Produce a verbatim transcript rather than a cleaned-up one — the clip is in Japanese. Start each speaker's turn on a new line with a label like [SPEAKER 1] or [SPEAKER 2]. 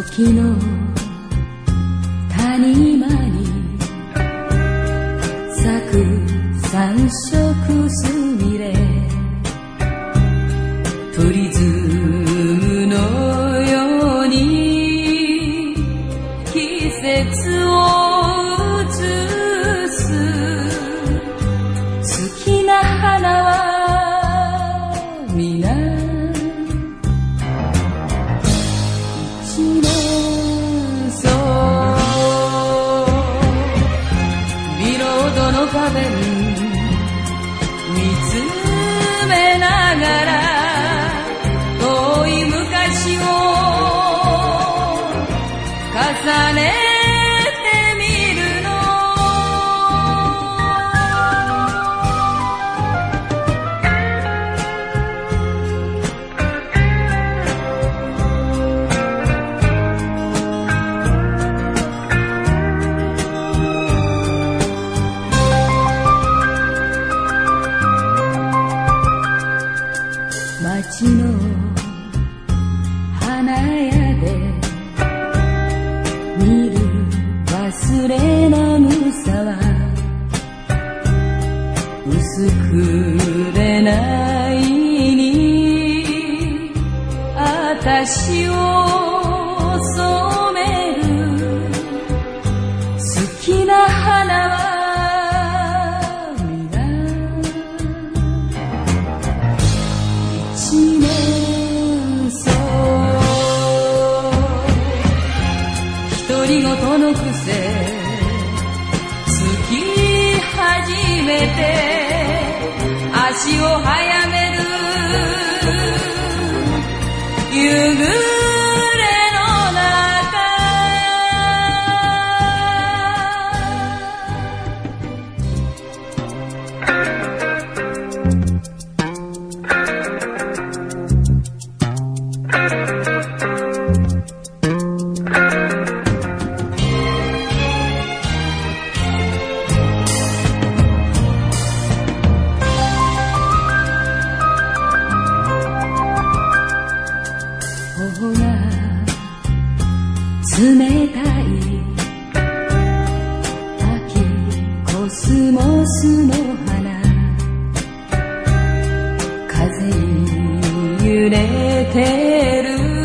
[SPEAKER 1] 時の谷間に咲く三色すみれ、プリズムのように季節を映す。好きな花は皆一年草、ビロードの壁に見つめながら遠い昔を重ねてみるの。街の花屋で見る忘れなぐさは、薄くれないにあたしを染める。好きな花は一年草、独り言のくせつき始めて足を速める。夕暮れの中頬が冷たい秋コスモスの花、風に揺れてる